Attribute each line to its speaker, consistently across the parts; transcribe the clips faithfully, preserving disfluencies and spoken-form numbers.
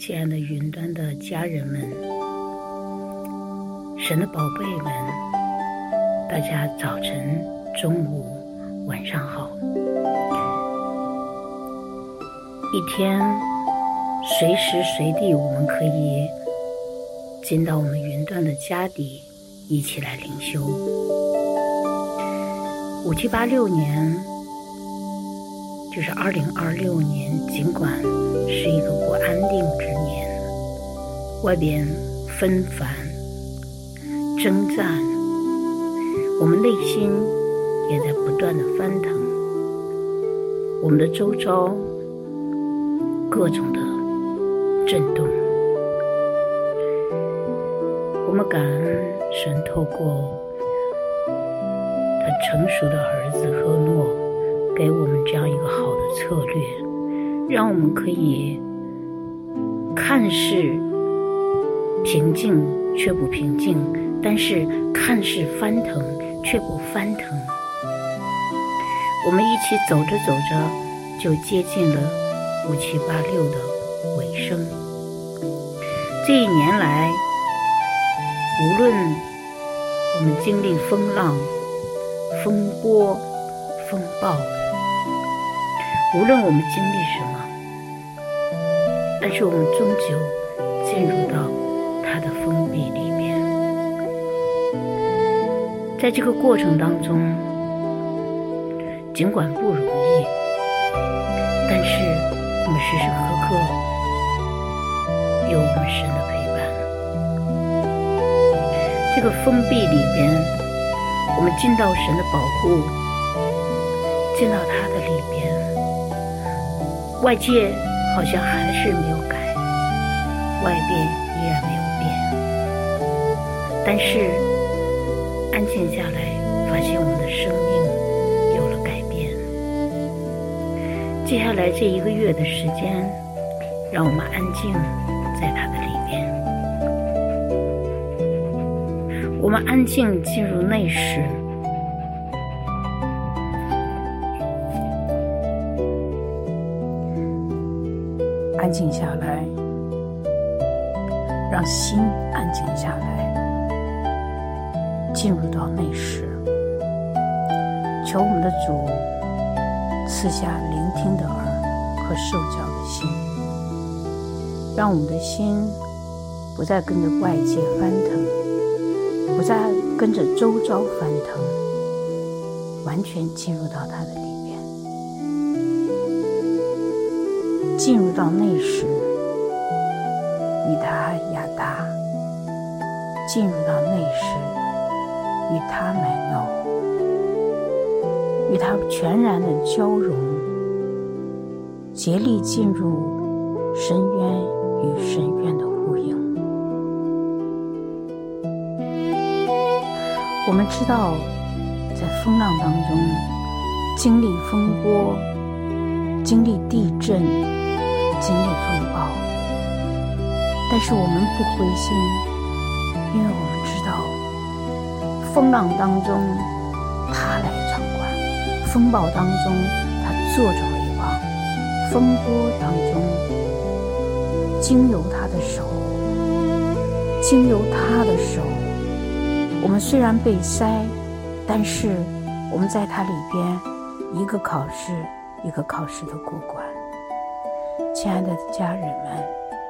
Speaker 1: 亲爱的云端的家人们，神的宝贝们，大家早晨、中午、晚上好。一天随时随地我们可以进到我们云端的家里，一起来灵修。五七八六年就是二零二六年，尽管是一个不安定之年，外边纷繁征战，我们内心也在不断的翻腾，我们的周遭各种的震动。我们感恩神透过他成熟的儿子赫诺给我们这样一个好的策略，让我们可以看似平静却不平静，但是看似翻腾却不翻腾。我们一起走着走着就接近了五七八六的尾声。这一年来，无论我们经历风浪、风波、风暴，无论我们经历什么，但是我们终究进入到它的封闭里面。在这个过程当中，尽管不容易，但是我们时时刻刻有我们神的陪伴。这个封闭里边，我们进到神的保护，进到他的里边，外界好像还是没有改，外边依然没有变，但是安静下来，发现我们的生命有了改变。接下来这一个月的时间，让我们安静在他的里边，我们安静进入内室，安静下来，让心安静下来，进入到内室，求我们的主赐下聆听的耳和受教的心，让我们的心不再跟着外界翻腾，不再跟着周遭翻腾，完全进入到他的里面，进入到内室，与他亚达，进入到内室，与他买闹，与他全然的交融，竭力进入深渊与深渊的呼应。我们知道，在风浪当中，经历风波，经历地震，经历风暴，但是我们不灰心，因为我们知道，风浪当中他来掌管，风暴当中他坐着为王，风波当中经由他的手，经由他的手，我们虽然被塞，但是我们在他里边一个考试一个考试的过关。亲爱的家人们，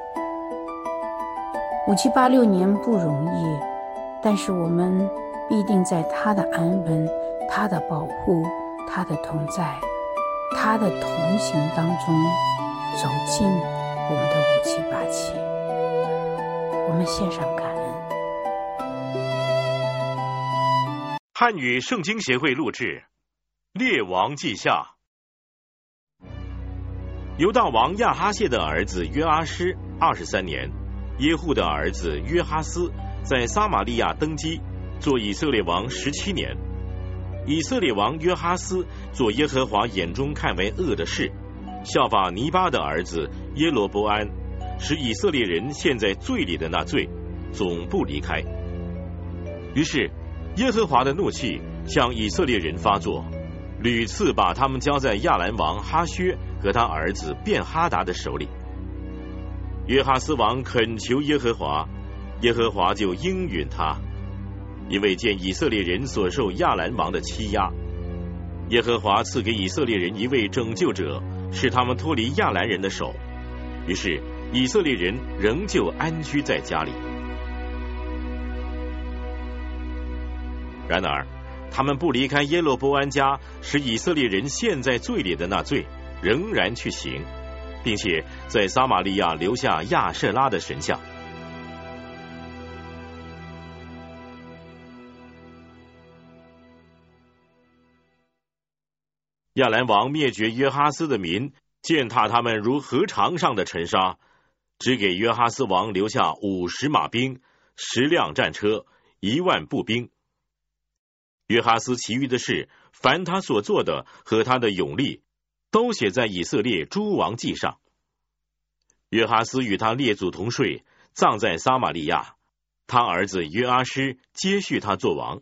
Speaker 1: 五七八六年不容易，但是我们必定在他的安稳、他的保护、他的同在、他的同行当中走进我们的五七八七。我们献上感恩。
Speaker 2: 汉语圣经协会录制《列王记下》。犹大王亚哈谢的儿子约阿施二十三年，耶户的儿子约哈斯在撒玛利亚登基，做以色列王十七年。以色列王约哈斯做耶和华眼中看为恶的事，效法尼巴的儿子耶罗波安，使以色列人陷在罪里的那罪，总不离开。于是耶和华的怒气向以色列人发作，屡次把他们交在亚兰王哈薛和他儿子便哈达的手里。 约哈斯王恳求耶和华，耶和华就应允他，因为见以色列人所受亚兰王的欺压，耶和华赐给以色列人一位拯救者，使他们脱离亚兰人的手。于是以色列人仍旧安居在家里。然而他们不离开耶罗波安家使以色列人陷在罪里的那罪，仍然去行，并且在撒玛利亚留下亚舍拉的神像。亚兰王灭绝约哈斯的民，践踏他们如禾场上的尘沙，只给约哈斯王留下五十马兵、十辆战车、一万步兵。约哈斯其余的事，凡他所做的和他的勇力，都写在以色列诸王记上。约哈斯与他列祖同睡，葬在撒玛利亚，他儿子约阿施接续他做王。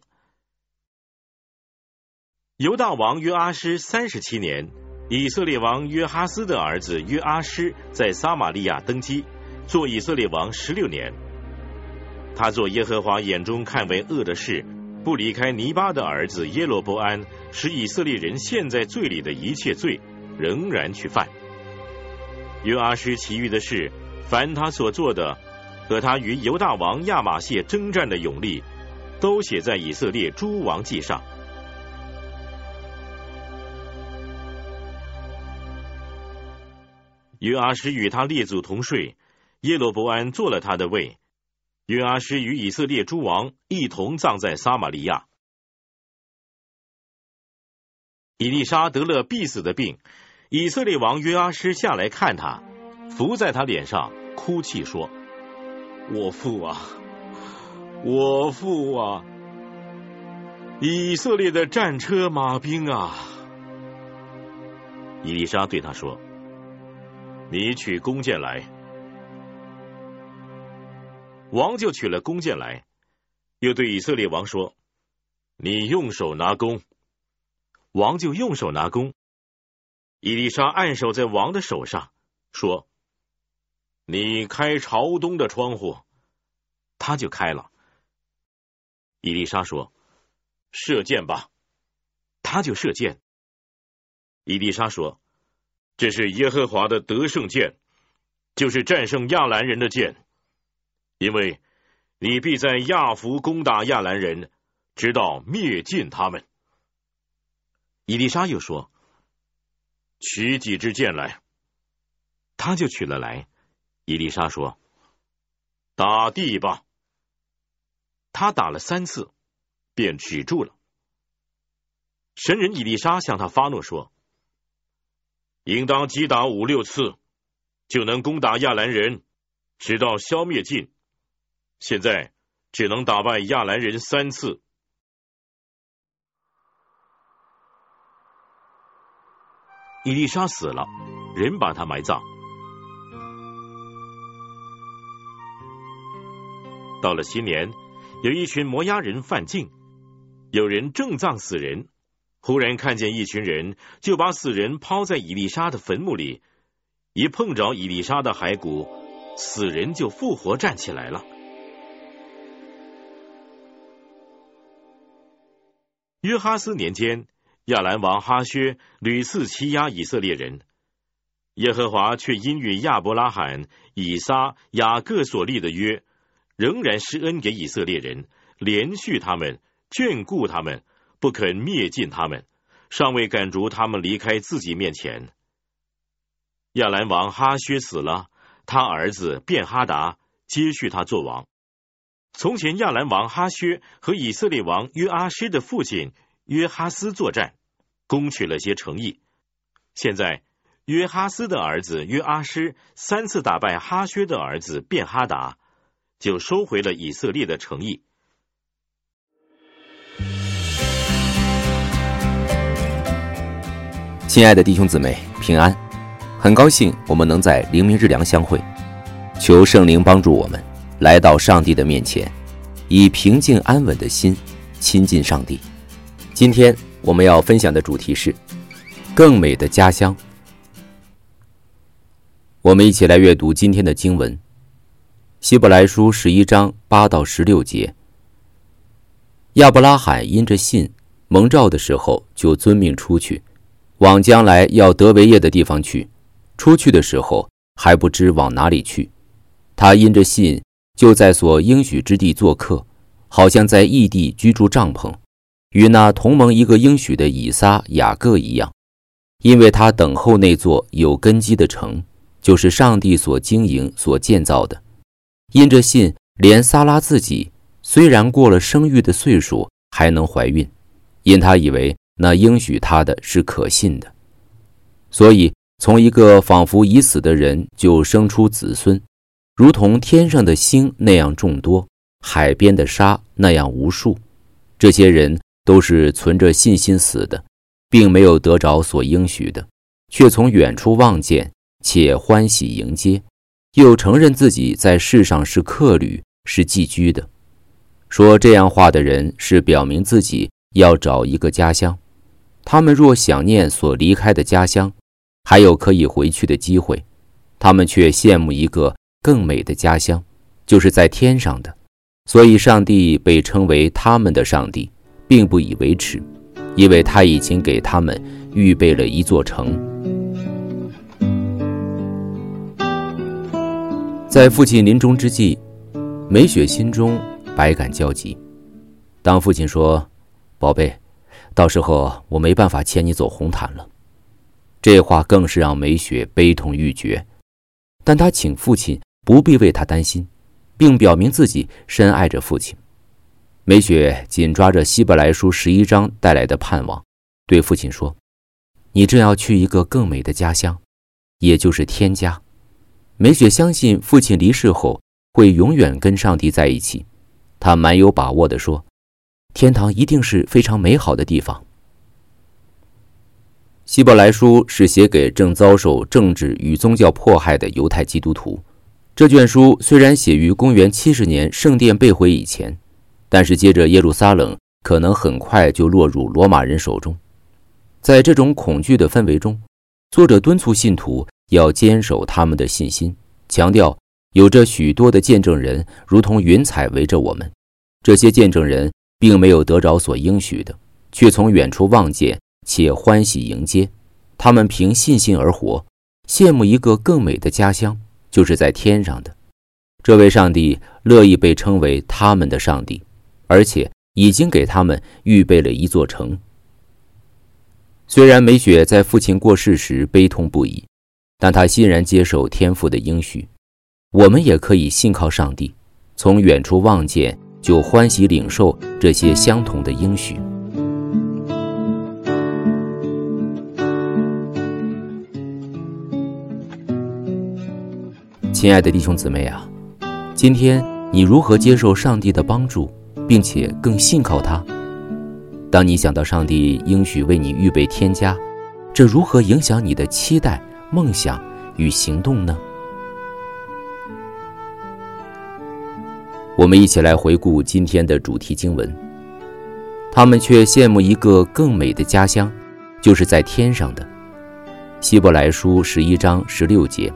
Speaker 2: 犹大王约阿施三十七年，以色列王约哈斯的儿子约阿施在撒玛利亚登基，做以色列王十六年。他做耶和华眼中看为恶的事，不离开尼巴的儿子耶罗波安使以色列人陷在罪里的一切罪，仍然去犯。约阿施其余的事，凡他所做的和他与犹大王亚玛谢征战的勇力，都写在以色列诸王记上。约阿施与他列祖同睡，耶罗波安做了他的位。约阿施与以色列诸王一同葬在撒玛利亚。以利沙得了必死的病，以色列王约阿施下来看他，伏在他脸上哭泣说：我父啊，我父啊，以色列的战车马兵啊！以利沙对他说：你取弓箭来。王就取了弓箭来，又对以色列王说：你用手拿弓。王就用手拿弓。以利沙按手在王的手上，说：你开朝东的窗户。他就开了。以利沙说：射箭吧。他就射箭。以利沙说：这是耶和华的得胜箭，就是战胜亚兰人的箭，因为你必在亚弗攻打亚兰人，直到灭尽他们。以利沙又说：取几支箭来。他就取了来。以利沙说：打地吧。他打了三次，便止住了。神人以利沙向他发怒说：应当击打五六次，就能攻打亚兰人，直到消灭尽。现在只能打败亚兰人三次。以利沙死了，人把他埋葬。到了新年，有一群摩押人犯境，有人正葬死人，忽然看见一群人，就把死人抛在以利沙的坟墓里，一碰着以利沙的骸骨，死人就复活站起来了。约哈斯年间，亚兰王哈薛屡次欺压以色列人，耶和华却因与亚伯拉罕、以撒、雅各所立的约，仍然施恩给以色列人，连续他们，眷顾他们，不肯灭尽他们，尚未赶逐他们离开自己面前。亚兰王哈薛死了，他儿子便哈达接续他做王。从前亚兰王哈薛和以色列王约阿施的父亲约哈斯作战，攻取了些城邑。现在约哈斯的儿子约阿施三次打败哈薛的儿子便哈达，就收回了以色列的城邑。
Speaker 3: 亲爱的弟兄姊妹，平安！很高兴我们能在灵明日粮相会，求圣灵帮助我们来到上帝的面前，以平静安稳的心亲近上帝。今天我们要分享的主题是更美的家乡。 我们一起来阅读今天的经文，希伯来书十一章八到十六节。亚伯拉罕因着信蒙召的时候，就遵命出去，往将来要得为业的地方去。出去的时候还不知往哪里去，他因着信就在所应许之地做客，好像在异地居住帐篷，与那同蒙一个应许的以撒、雅各一样，因为他等候那座有根基的城，就是上帝所经营所建造的。因着信，连撒拉自己虽然过了生育的岁数，还能怀孕，因他以为那应许他的是可信的。所以从一个仿佛已死的人就生出子孙，如同天上的星那样众多，海边的沙那样无数。这些人都是存着信心死的，并没有得着所应许的，却从远处望见，且欢喜迎接，又承认自己在世上是客旅，是寄居的。说这样话的人是表明自己要找一个家乡，他们若想念所离开的家乡，还有可以回去的机会，他们却羡慕一个更美的家乡，就是在天上的。所以上帝被称为他们的上帝，并不以为耻，因为他已经给他们预备了一座城。在父亲临终之际，美雪心中百感交集。当父亲说：“宝贝，到时候我没办法牵你走红毯了。”这话更是让美雪悲痛欲绝，但她请父亲不必为她担心，并表明自己深爱着父亲。美雪紧抓着希伯来书十一章带来的盼望，对父亲说：“你正要去一个更美的家乡，也就是天家。”美雪相信父亲离世后会永远跟上帝在一起，她蛮有把握地说：“天堂一定是非常美好的地方。”希伯来书是写给正遭受政治与宗教迫害的犹太基督徒。这卷书虽然写于公元七十年圣殿被毁以前，但是接着耶路撒冷可能很快就落入罗马人手中。在这种恐惧的氛围中，作者敦促信徒要坚守他们的信心，强调有着许多的见证人如同云彩围着我们。这些见证人并没有得着所应许的，却从远处望见，且欢喜迎接。他们凭信心而活，羡慕一个更美的家乡，就是在天上的。这位上帝乐意被称为他们的上帝，而且已经给他们预备了一座城。虽然美雪在父亲过世时悲痛不已，但她欣然接受天父的应许。我们也可以信靠上帝，从远处望见，就欢喜领受这些相同的应许。亲爱的弟兄姊妹啊，今天你如何接受上帝的帮助，并且更信靠他？当你想到上帝应许为你预备天家，这如何影响你的期待、梦想与行动呢？我们一起来回顾今天的主题经文。他们却羡慕一个更美的家乡，就是在天上的。希伯来书十一章十六节。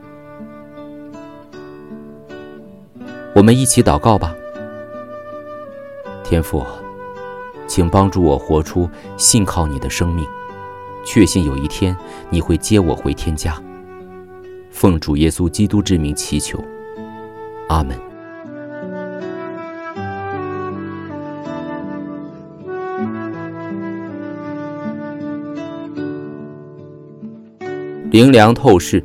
Speaker 3: 我们一起祷告吧。天父，请帮助我活出信靠你的生命，确信有一天你会接我回天家。奉主耶稣基督之名祈求，阿们。灵粮透视。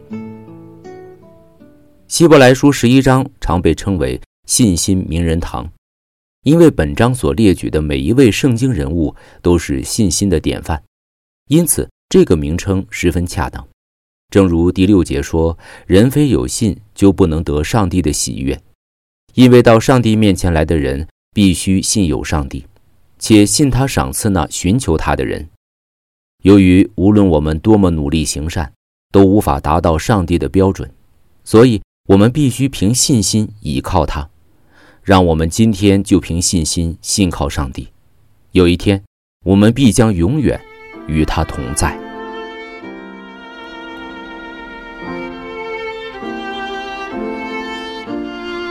Speaker 3: 希伯来书十一章常被称为信心名人堂，因为本章所列举的每一位圣经人物都是信心的典范，因此这个名称十分恰当。正如第六节说，人非有信就不能得上帝的喜悦，因为到上帝面前来的人必须信有上帝，且信他赏赐那寻求他的人。由于无论我们多么努力行善，都无法达到上帝的标准，所以我们必须凭信心倚靠他。让我们今天就凭信心信靠上帝，有一天我们必将永远与他同在。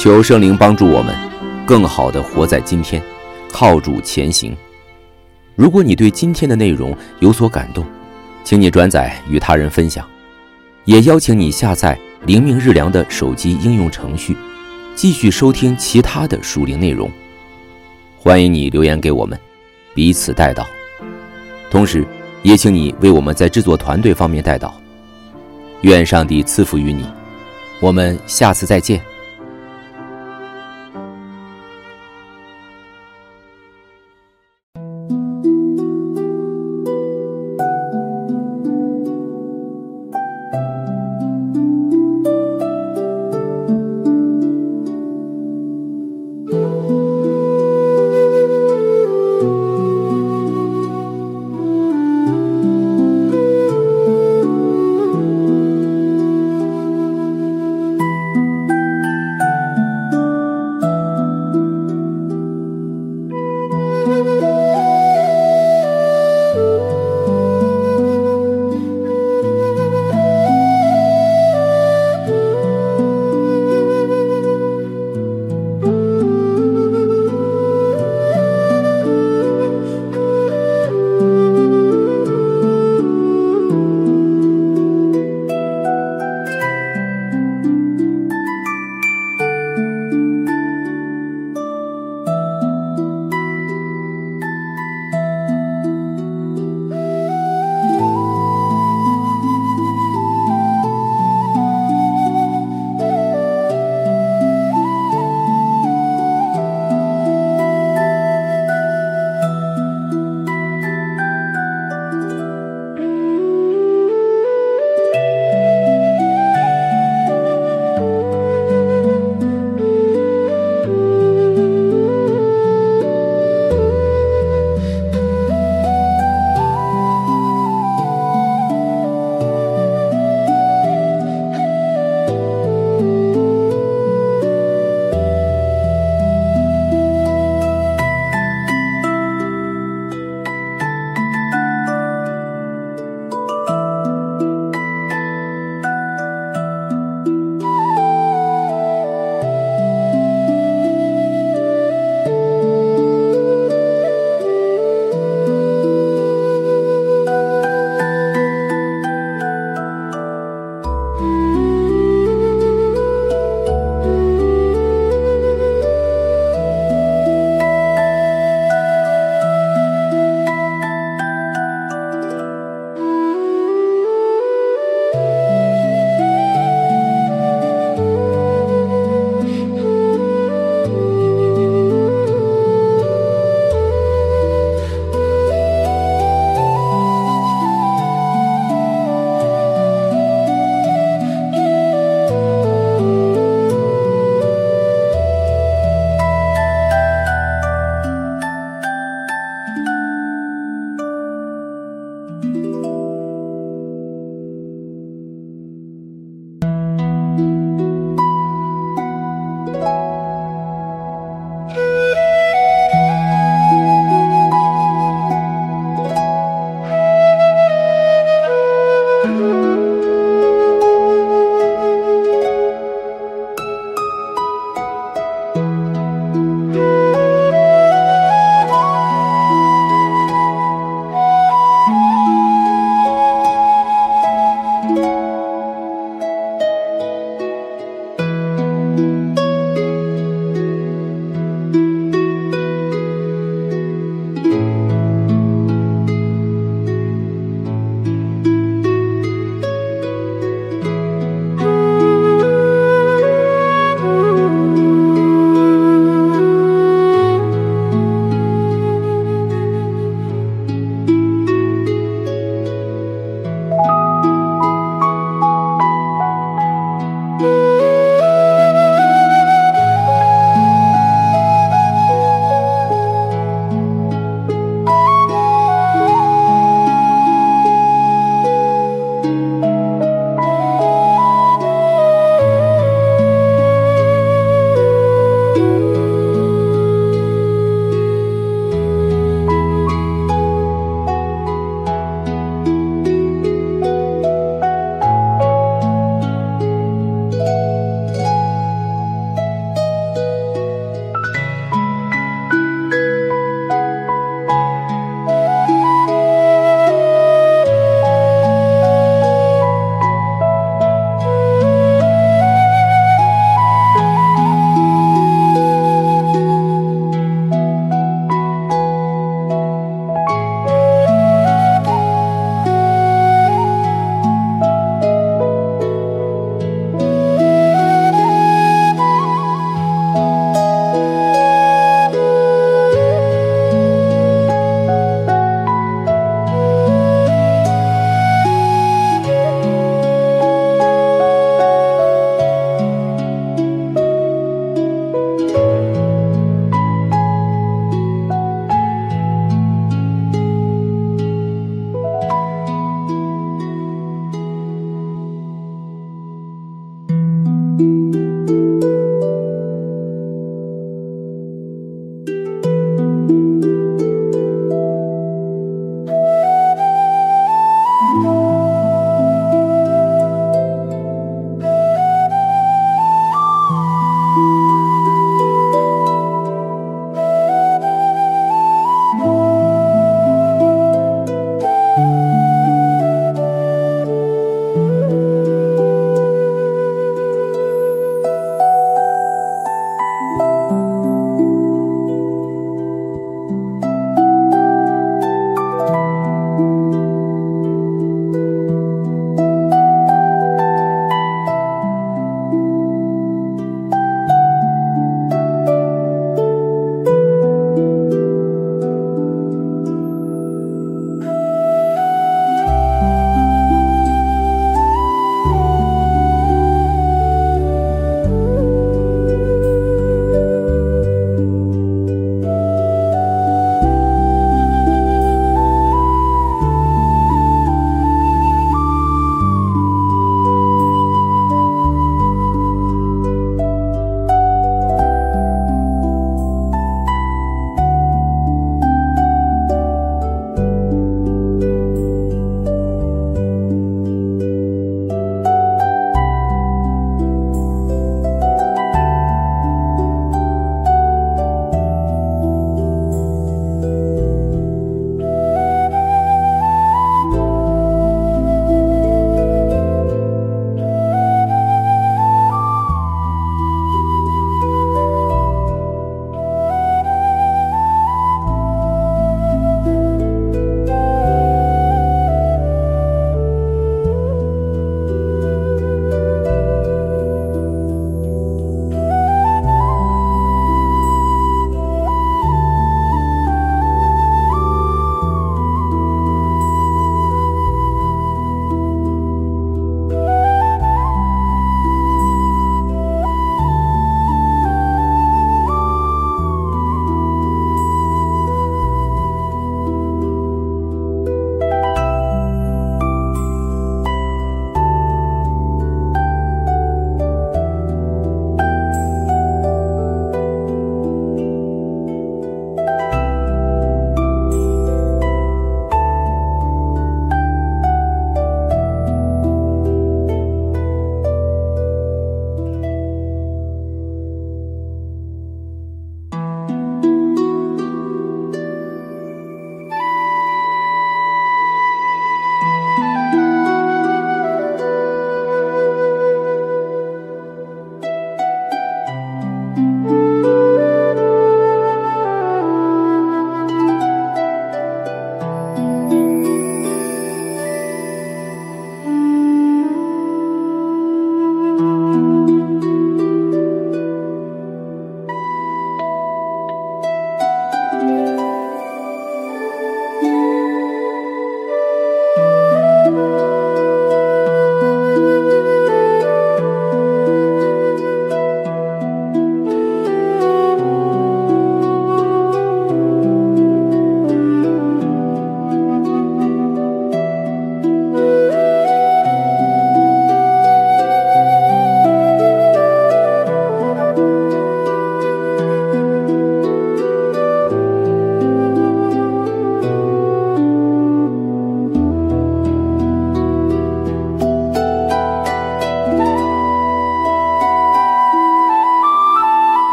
Speaker 3: 求圣灵帮助我们更好地活在今天，靠主前行。如果你对今天的内容有所感动，请你转载与他人分享，也邀请你下载灵命日粮的手机应用程序，继续收听其他的属灵内容。欢迎你留言给我们，彼此代祷。同时也请你为我们在制作团队方面代祷。愿上帝赐福于你，我们下次再见。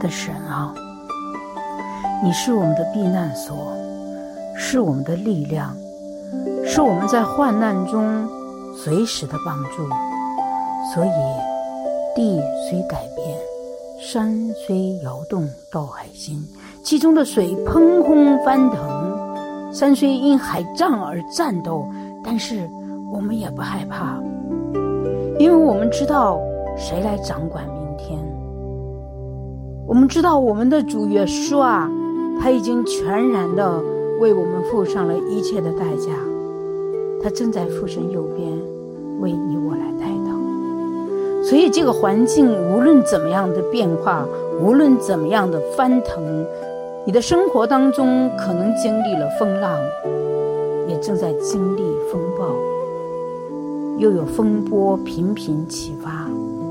Speaker 1: 的神啊，你是我们的避难所，是我们的力量，是我们在患难中随时的帮助。所以地虽改变，山虽摇动到海心，其中的水喷轰翻腾，山虽因海涨而战斗，但是我们也不害怕，因为我们知道谁来掌管明天。我们知道我们的主耶稣啊，他已经全然的为我们付上了一切的代价，他正在父神右边为你我来代祷。所以这个环境无论怎么样的变化，无论怎么样的翻腾，你的生活当中可能经历了风浪，也正在经历风暴，又有风波频频起发。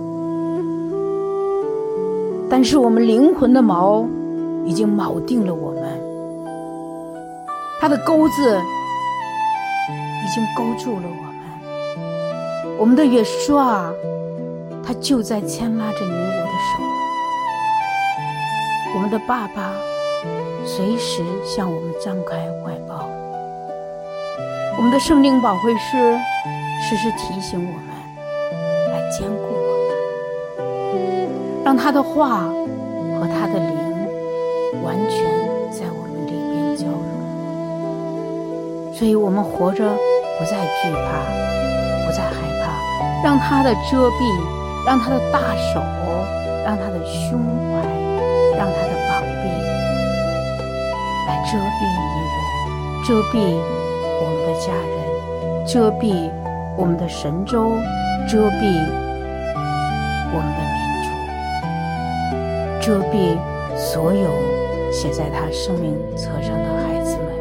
Speaker 1: 但是我们灵魂的锚已经锚定了我们，它的钩子已经勾住了我们。我们的耶稣啊，他就在牵拉着你我的手。我们的爸爸随时向我们张开怀抱。我们的圣灵保惠师时时提醒我们，来坚固我们，让他的话和他的灵完全在我们里边交融。所以我们活着不再惧怕，不再害怕，让他的遮蔽，让他的大手，让他的胸怀，让他的膀臂来遮蔽你我，遮蔽我们的家人，遮蔽我们的神州，遮蔽我们的民族，遮蔽所有写在他生命册上的孩子们。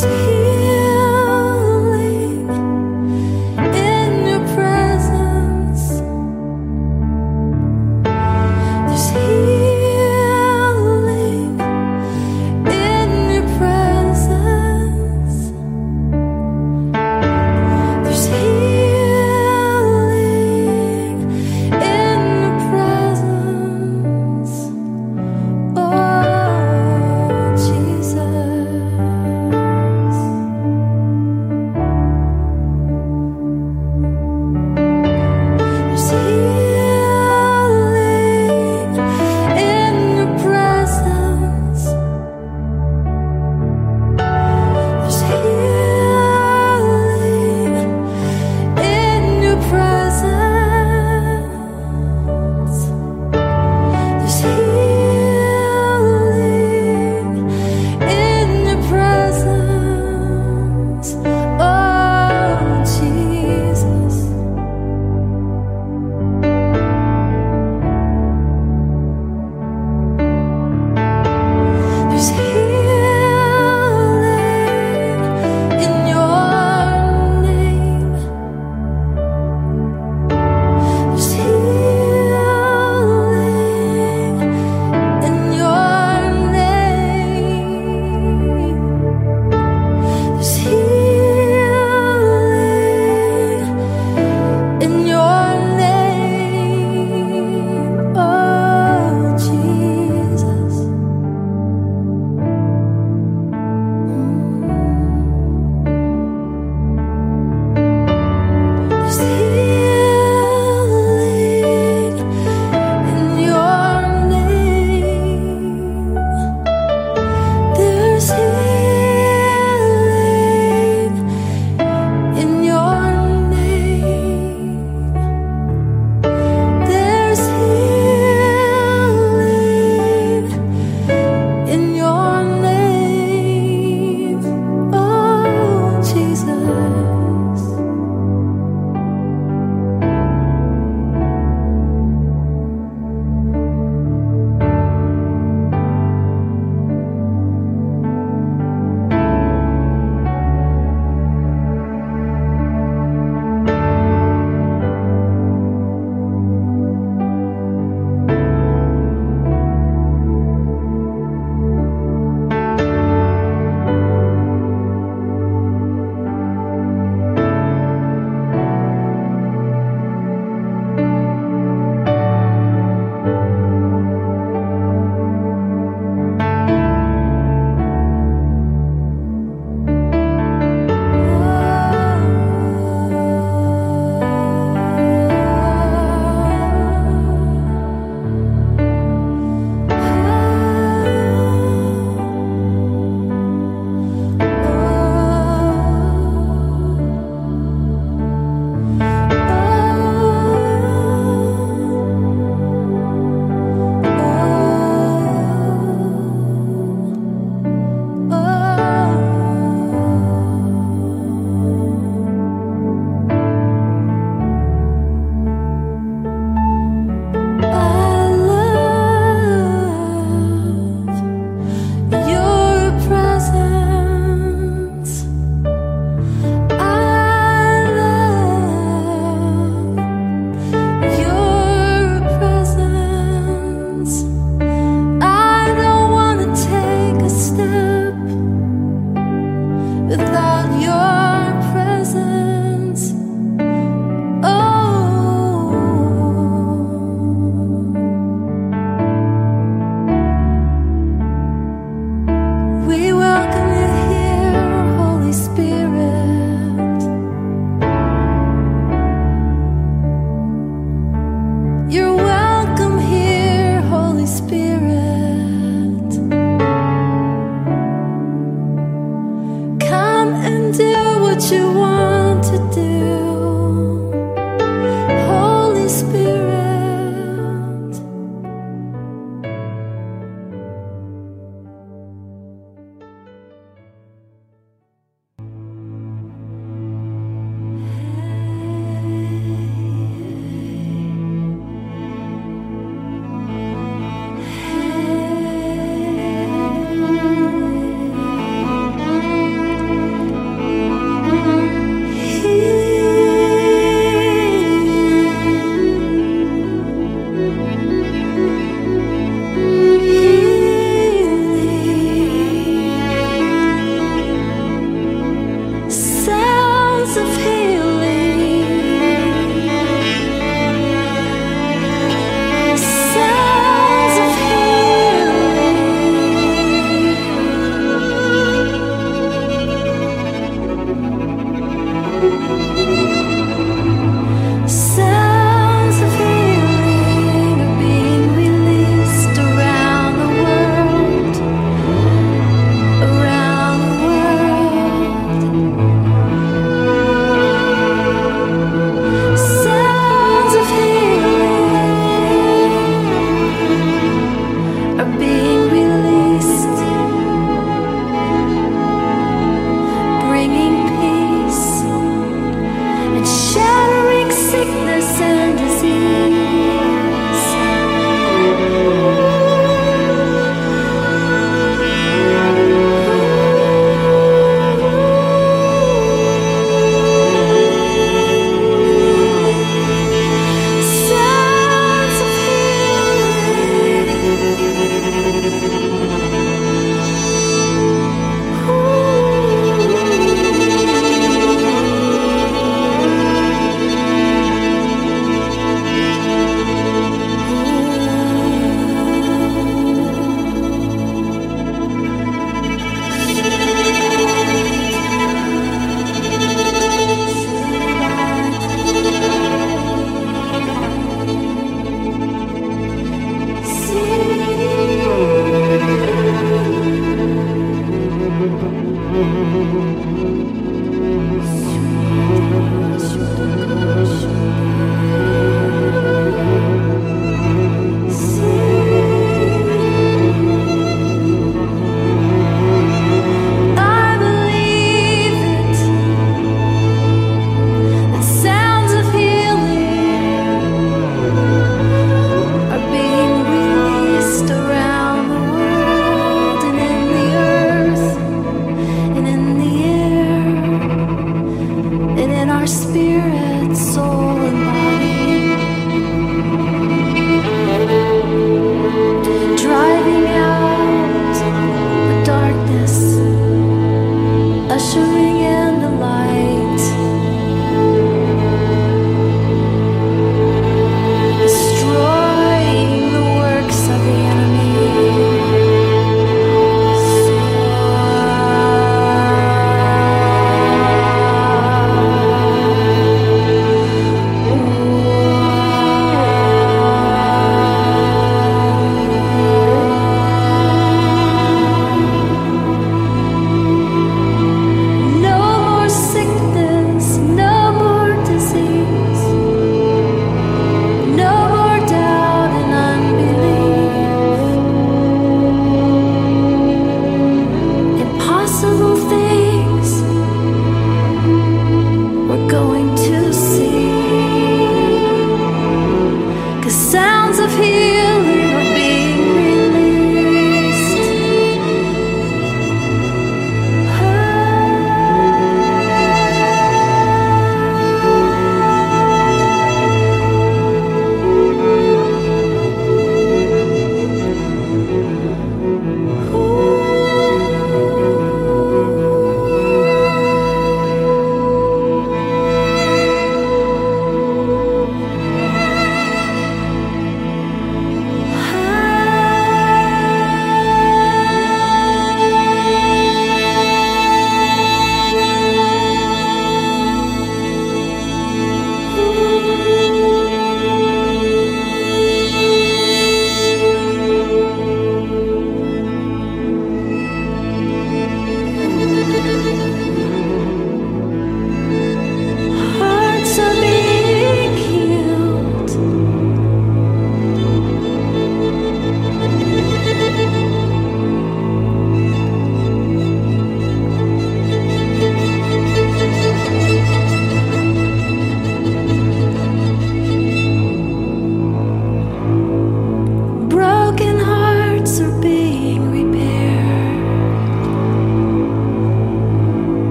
Speaker 4: Oh, Jesus.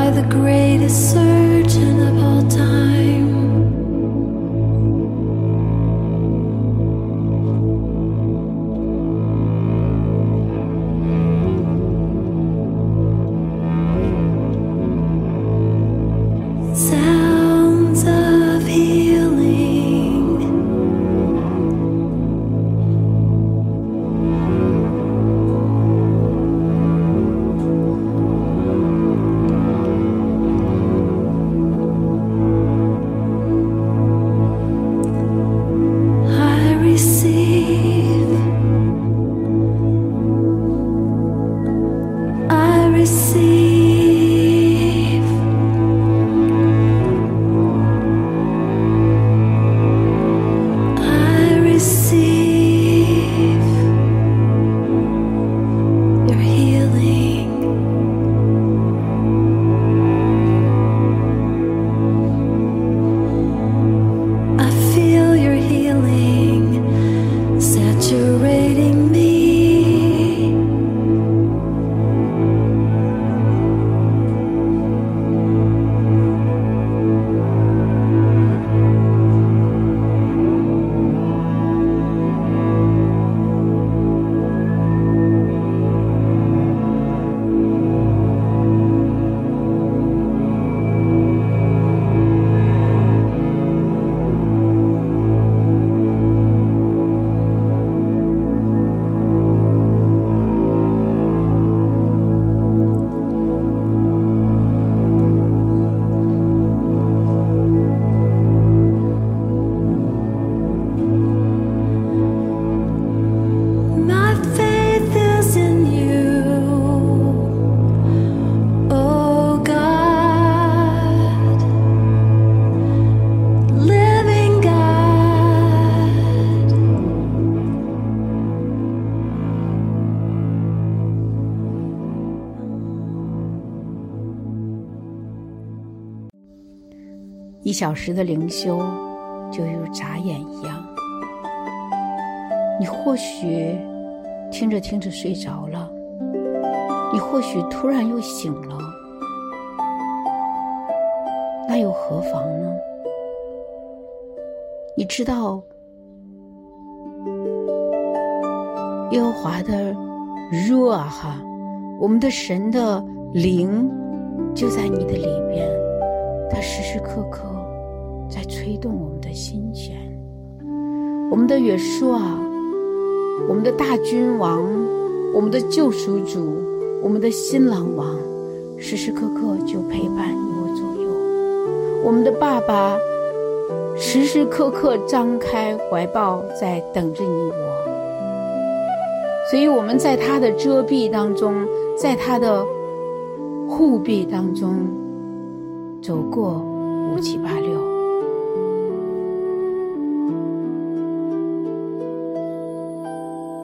Speaker 4: are the greatest surgeon of all time. Sounds of healing. I receive. I receive. I receive your healing. I feel your healing saturating me. My faith is in you, oh God, living God.
Speaker 1: 一小时的灵修就如眨眼一样，你或许听着听着睡着了，你或许突然又醒了，那又何妨呢？你知道耶和华的ruach哈，我们的神的灵就在你的里边，他时时刻刻在吹动我们的心弦。我们的约书亚，我们的大君王，我们的救赎主，我们的新郎王，时时刻刻就陪伴你我左右。我们的爸爸时时刻刻张开怀抱在等着你我，所以我们在他的遮蔽当中，在他的护庇当中走过五七八六。